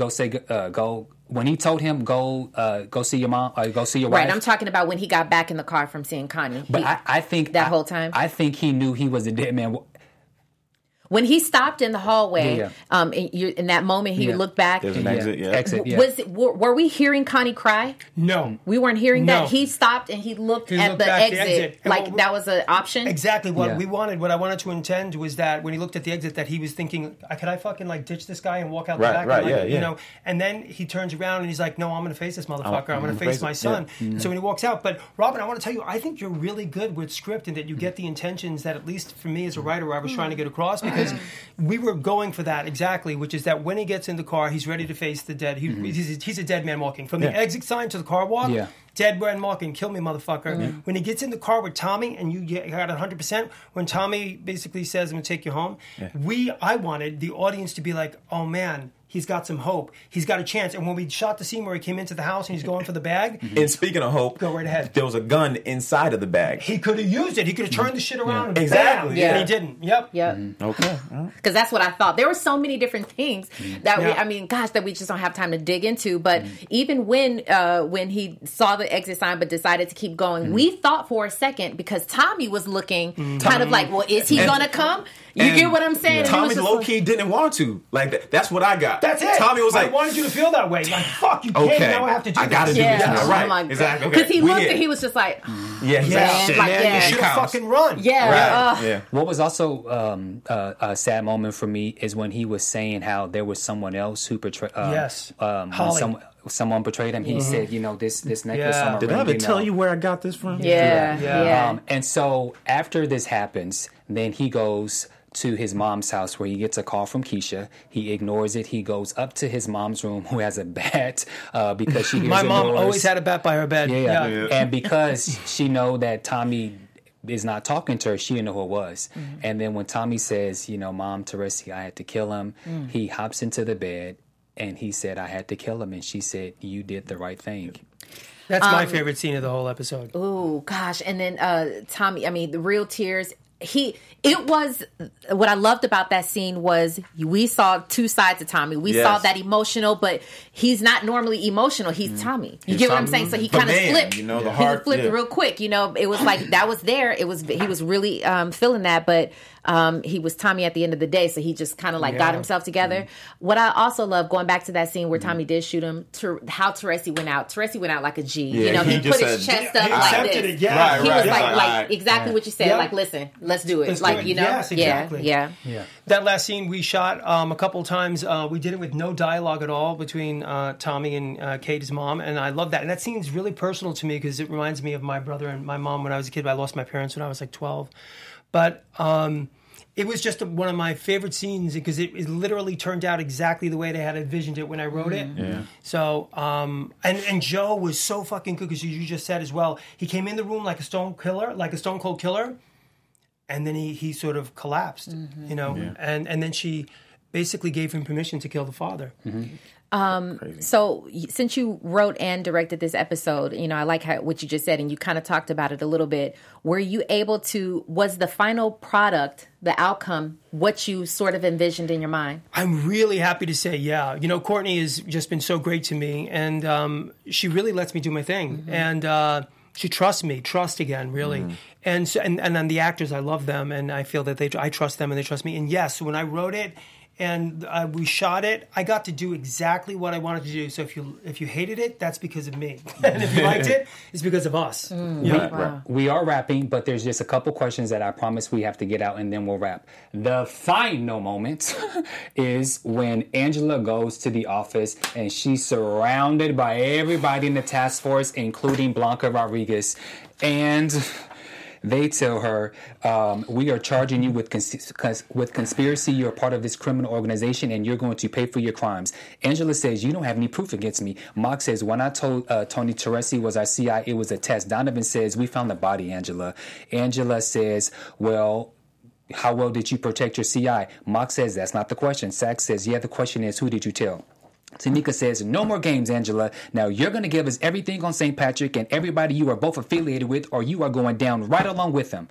when he told him go see your mom, go see your wife. Right, I'm talking about when he got back in the car from seeing Connie. But I think whole time, I think he knew he was a dead man. When he stopped in the hallway, in that moment, he looked back. There's an exit, Were we hearing Connie cry? No. We weren't hearing that. He stopped and he looked at the exit. Like that was an option? Exactly. What I wanted to intend was that when he looked at the exit, that he was thinking, could I fucking ditch this guy and walk out the back? Right, and then he turns around and he's like, no, I'm going to face this motherfucker. I'm going to face my son. Yeah. So when he walks out, but Robin, I want to tell you, I think you're really good with script, and that you get the intentions that, at least for me as a writer, I was trying to get across, because we were going for that exactly, which is that when he gets in the car, he's ready to face the dead. He's a dead man walking. From the exit sign to the car walk, dead man walking, kill me, motherfucker. When he gets in the car with Tommy, and you got 100%, when Tommy basically says, I'm going to take you home, I wanted the audience to be like, oh man, he's got some hope. He's got a chance. And when we shot the scene where he came into the house and he's going for the bag. And speaking of hope, go right ahead. There was a gun inside of the bag. He could have used it. He could have turned the shit around and exactly. bam. And he didn't. Yep. Okay. Because that's what I thought. There were so many different things that that we just don't have time to dig into. But even when he saw the exit sign but decided to keep going, we thought for a second, because Tommy was looking kind of like, well, is he going to come? You get what I'm saying? Tommy low-key didn't want to. Like, that's what I got. That's it. Tommy was like, I wanted you to feel that way. Like, fuck, you can't. Now I have to do this. I got to do this now. Right. Oh exactly. Because he looked and he was just like, shit. You should have fucking run. What was also a sad moment for me is when he was saying how there was someone else who portrayed. Someone betrayed him. He said, this necklace. Did I ever tell you where I got this from? Yeah. And so after this happens, then he goes to his mom's house, where he gets a call from Keisha. He ignores it. He goes up to his mom's room, who has a bat, because she hears my mom noise. always had a bat by her bed. And because she know that Tommy is not talking to her, she didn't know who it was. And then when Tommy says, Mom, Teresi, I had to kill him, he hops into the bed and he said, I had to kill him. And she said, you did the right thing. That's my favorite scene of the whole episode. Oh, gosh. And then Tommy, the real tears. What I loved about that scene was we saw two sides of Tommy. We saw that emotional, but he's not normally emotional. He's Tommy. You get what I'm saying? So he kind of flipped. He flipped real quick. It was like that was there. He was really feeling that, but he was Tommy at the end of the day. So he just kind of got himself together. What I also love, going back to that scene where Tommy did shoot him, how Teresi went out. Teresi went out like a G. He put his chest up like this. He was like exactly what you said. Like, listen, let's do it. Yes, exactly. Yeah. That last scene we shot a couple times. We did it with no dialogue at all between Tommy and Katie's mom, and I love that. And that scene's really personal to me because it reminds me of my brother and my mom when I was a kid. I lost my parents when I was like 12. But it was just one of my favorite scenes because it literally turned out exactly the way they had envisioned it when I wrote it. Yeah. So, and Joe was so fucking good because you just said as well, he came in the room like a stone cold killer. And then he sort of collapsed, and then she basically gave him permission to kill the father. So since you wrote and directed this episode, I like what you just said, and you kind of talked about it a little bit. Were you able to, was the final product, the outcome, what you sort of envisioned in your mind? I'm really happy to say, yeah. Courtney has just been so great to me, and she really lets me do my thing. Mm-hmm. And she trusts me, again, really. Mm-hmm. And so, and then the actors, I love them, and I feel that I trust them and they trust me. And yes, when I wrote it, and we shot it, I got to do exactly what I wanted to do. So if you hated it, that's because of me. And if you liked it, it's because of us. We are wrapping, but there's just a couple questions that I promise we have to get out, and then we'll wrap. The final moment is when Angela goes to the office, and she's surrounded by everybody in the task force, including Blanca Rodriguez. And they tell her, we are charging you with conspiracy. You're a part of this criminal organization, and you're going to pay for your crimes. Angela says, you don't have any proof against me. Mock says, when I told Tony Teresi was our CI, it was a test. Donovan says, we found the body, Angela. Angela says, well, how well did you protect your CI? Mock says, that's not the question. Sax says, yeah, the question is, who did you tell? Tanika says, no more games, Angela. Now you're going to give us everything on St. Patrick and everybody you are both affiliated with, or you are going down right along with them.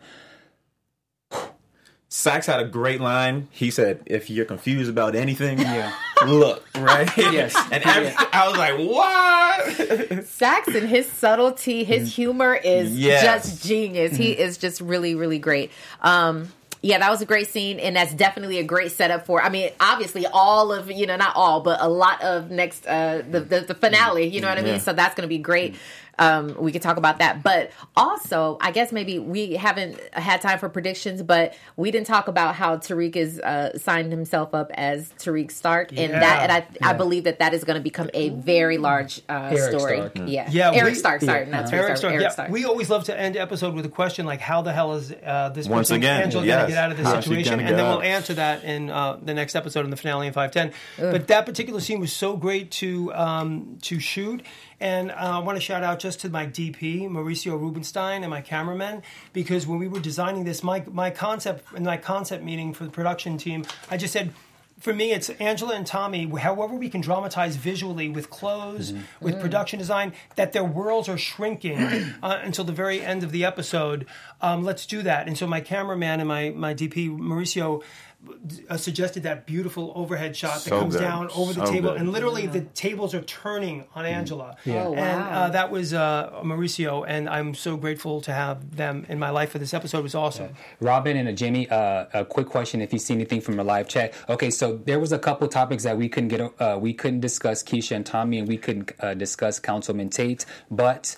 Sax had a great line. He said, if you're confused about anything, look, right? Yes. And I was like, what? Sax and his subtlety, his humor is just genius. He is just really, really great. Yeah, that was a great scene, and that's definitely a great setup for, obviously all of, not all, but a lot of next, the finale, you know what I mean? So that's going to be great. We could talk about that. But also, I guess maybe we haven't had time for predictions, but we didn't talk about how Tariq is signed himself up as Tariq Stark. And I believe that is going to become a very large story. Stark. Eric Stark, sorry. Not Tariq Stark. Eric Stark. We always love to end episode with a question like, how the hell is this Once person, again, Angela, going to get out of this situation? And then we'll answer that in the next episode in the finale in 510. But that particular scene was so great to shoot. And I want to shout out just to my DP, Mauricio Rubenstein, and my cameraman, because when we were designing this, my concept meeting for the production team, I just said, for me, it's Angela and Tommy, however we can dramatize visually with clothes, with production design, that their worlds are shrinking until the very end of the episode. Let's do that. And so my cameraman and my DP, Mauricio, suggested that beautiful overhead shot that comes down over the table, and literally the tables are turning on Angela. Oh, wow. And that was Mauricio, and I'm so grateful to have them in my life for this episode. It was awesome. Robin and Jamie, a quick question if you see anything from your live chat. Okay, so there was a couple topics that we couldn't discuss Keisha and Tommy, and we couldn't discuss Councilman Tate, but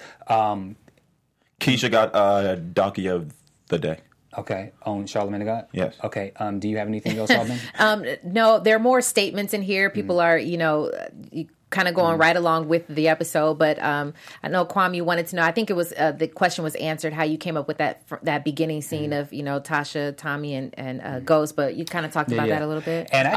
Keisha got Donkey of the Day. Okay, on Charlamagne the God? Yes. Okay, do you have anything else, Robin? No, there are more statements in here. People are, kind of going right along with the episode. But I know, Kwame, you wanted to know, I think it was, the question was answered, how you came up with that beginning scene of, Tasha, Tommy, and Ghost. But you kind of talked about that a little bit. And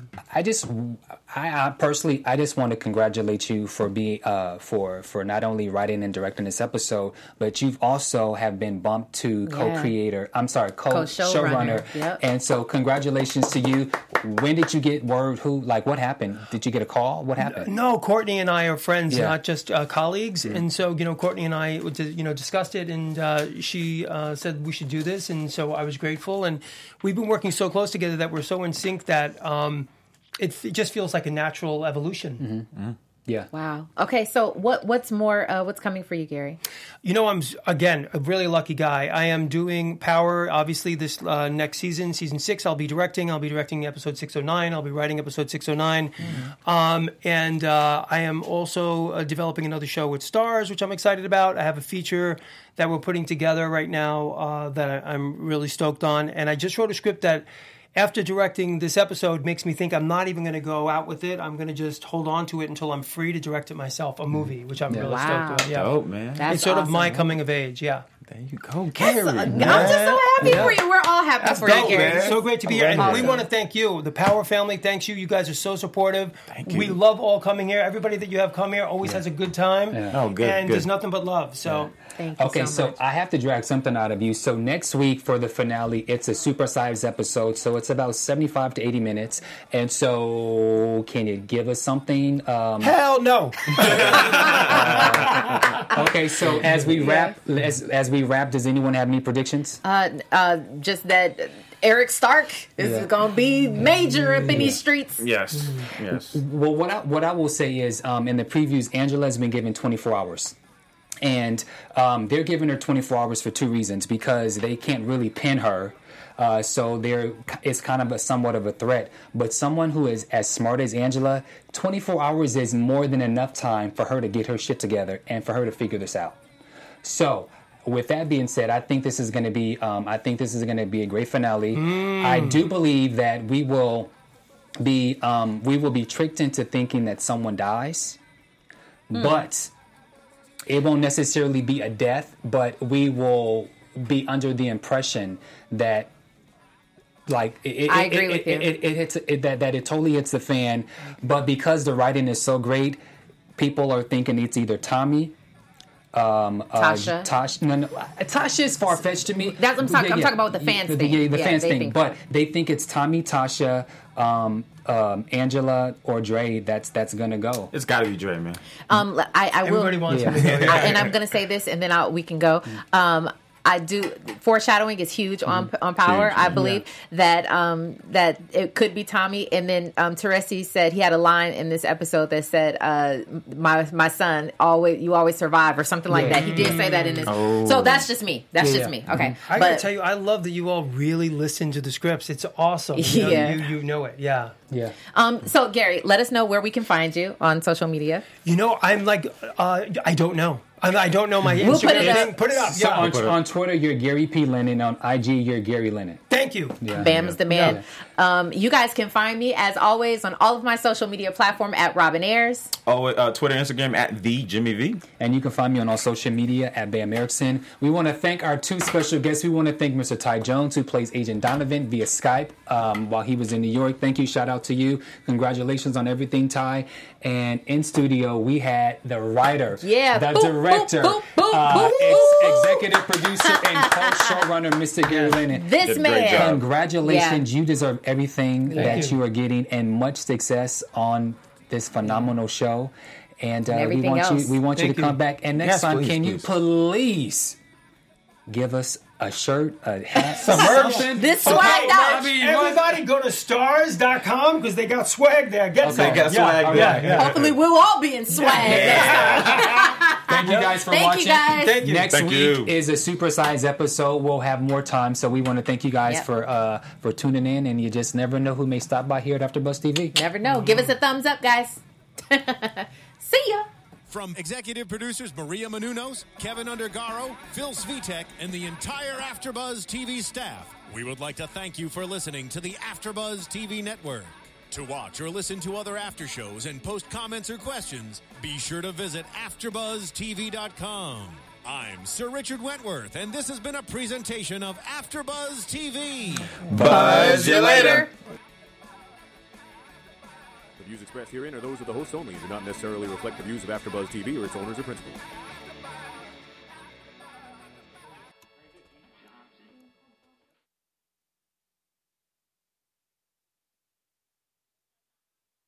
I personally want to congratulate you for being for not only writing and directing this episode, but you've also have been bumped to co-showrunner. Yep. And so congratulations to you. When did you get word? What happened? Did you get a call? What happened? No, Courtney and I are friends, not just colleagues. And so, Courtney and I, discussed it, and she said we should do this. And so I was grateful. And we've been working so close together that we're so in sync that it just feels like a natural evolution. Mm-hmm. Yeah. Wow. Okay. So what's coming for you, Gary? I'm, again, a really lucky guy. I am doing Power, obviously, this next season, season 6. I'll be directing episode 609. I'll be writing episode 609. Mm-hmm. And I am also developing another show with Stars, which I'm excited about. I have a feature that we're putting together right now that I'm really stoked on. And I just wrote a script that, after directing this episode, makes me think I'm not even going to go out with it. I'm going to just hold on to it until I'm free to direct it myself, a movie, which I'm really stoked on. Yeah. Dope, man. That's it's sort awesome. of my coming of age, yeah. There you go, Gary. I'm just so happy for you. We're all happy for you, Gary. man. So great to be here. And we want to thank you. The Power family thanks you. You guys are so supportive. Thank you. We love all coming here. Everybody that you have come here always has a good time. Oh, good, And good. there's nothing but love. So Thank you Okay, so much. I have to drag something out of you. So next week for the finale, it's a supersized episode. So it's about 75 to 80 minutes. And so can you give us something? hell no. Okay, so as we wrap, as we wrap, does anyone have any predictions? Just that Eric Stark is going to be major up in these streets. Yes. Well, what I will say is, in the previews, Angela has been given 24 hours. And they're giving her 24 hours for two reasons. Because they can't really pin her. So it's kind of somewhat of a threat. But someone who is as smart as Angela, 24 hours is more than enough time for her to get her shit together and for her to figure this out. So, with that being said, I think this is going to be a great finale. I do believe that we will be tricked into thinking that someone dies, but it won't necessarily be a death. But we will be under the impression that. Like I agree with you. That it totally hits the fan, but because the writing is so great, people are thinking it's either Tommy, Tasha. Tasha is far fetched to me. That's what I'm talking. I'm talking about the fans thing. The fans they thing, think but they think it's Tommy, Tasha, Angela, or Dre. That's gonna go. It's got to be Dre, man. I will. Everybody wants Yeah. him to go. And I'm going to say this, and then we can go. I do. Foreshadowing is huge on Power. Huge, I believe that that it could be Tommy. And then Teresi said he had a line in this episode that said, "My son, you always survive," or something like that. He did say that in his. So that's just me. That's just me. Okay, I got to tell you, I love that you all really listen to the scripts. It's awesome. You know it. Yeah. Yeah. So Gary, let us know where we can find you on social media. I'm like, I don't know. I don't know my We'll Instagram put it up. thing. Put it up. So Yeah. on Twitter, you're Gary P. Lennon. On IG, you're Gary Lennon. Thank you. Yeah. Bam is the man. You guys can find me, as always, on all of my social media platform at Robin Ayers. Twitter, Instagram at the Jimmy V. And you can find me on all social media at Bam Erickson. We want to thank our two special guests. We want to thank Mr. Ty Jones, who plays Agent Donovan via Skype while he was in New York. Thank you. Shout out to you. Congratulations on everything, Ty. And in studio, we had the writer, the director, executive producer, and co-showrunner, Mr. Gary Lennon. This man. Congratulations. Yeah. You deserve everything that you are getting, and much success on this phenomenal show. And we want you to come back. And next time, can you please give us a shirt, a hat, something? This swag out. Everybody go to stars.com because they got swag there. Get some. They got swag there. Yeah. Hopefully, we'll all be in swag. Thank you guys for Thank watching. you guys. Thank you. Next Thank week you. is a supersized episode. We'll have more time, so we want to thank you guys for tuning in. And you just never know who may stop by here at AfterBuzz TV. Never know. Give us a thumbs up, guys. See ya. From executive producers Maria Menounos, Kevin Undergaro, Phil Svitek, and the entire AfterBuzz TV staff, we would like to thank you for listening to the AfterBuzz TV network. To watch or listen to other after shows and post comments or questions, be sure to visit AfterBuzzTV.com. I'm Sir Richard Wentworth, and this has been a presentation of AfterBuzz TV. Buzz you later. The views expressed herein are those of the hosts only and do not necessarily reflect the views of AfterBuzz TV or its owners or principals.